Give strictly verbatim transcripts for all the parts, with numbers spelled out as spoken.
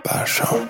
برشام.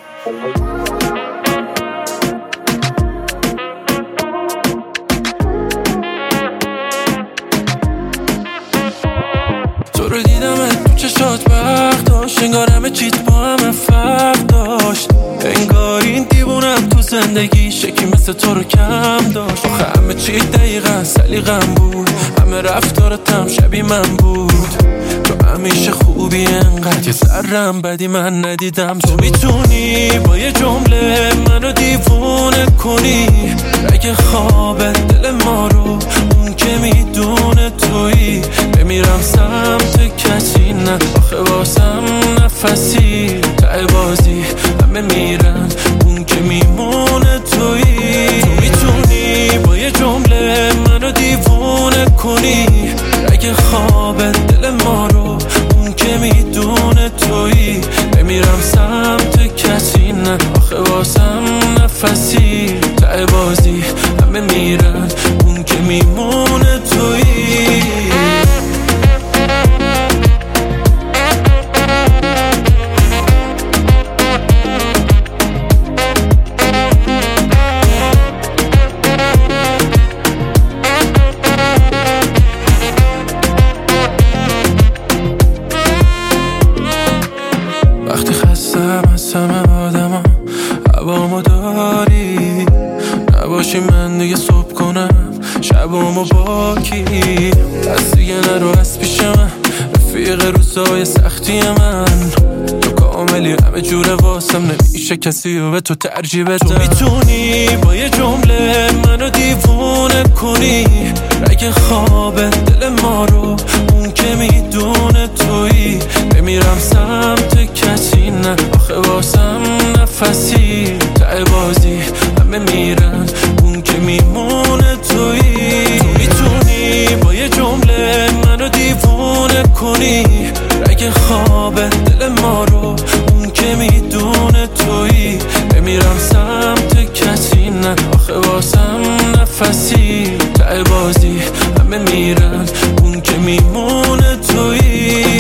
تو رو دیدم تو چشات وقت داشت، انگار همه چیت با همه فرق داشت، انگار این دیوونم تو زندگی شکی مثل تو رو کم داشت. آخه همه چی دقیقا سلیقم بود، همه رفتارت هم شبیه من بود، تو همیشه خوبی انقدر یه ذرم بدی من ندیدم. تو میتونی با یه جمله منو دیوونه کنی، اگه خوابه دل ما رو اون که میدونه تویی، بمیرم سمت کسی نه آخه واسم نفسی، ته بازی همه میرن اون که میمونه تویی. تو میتونی با یه جمله منو دیوونه کنی، اگه خوابه دل ما رو اون که میدونه تویی، بمیرم سمت کسی نه آخه واسم نفسی، ته بازی همه میرن اون که میمونه تویی. وقتی خستم از همه آدم هوامو داری، نباشی من دیگه صبح کنم شبامو باکی، دست دیگه نرو از پیش من رفیق روزای سختی من، تو کاملی همه جوره واسم نمیشه کسی و به تو ترجیح بدم. تو میتونی با یه جمله منو دیوونه کنی، اگه خوابه دل ما رو اون که میدونه تویی، بمیرم سمت کسی نه آخه واسم نفسی، ته بازی همه میرن اون که میمونه تویی. تو میتونی با یه جمله منو دیوونه کنی، اگه خوابه دل ما رو اون که میدونه تویی، بمیرم سمت کسی نه آخه واسم نفسی، ته بازی همه میرن اون که میمونه تویی.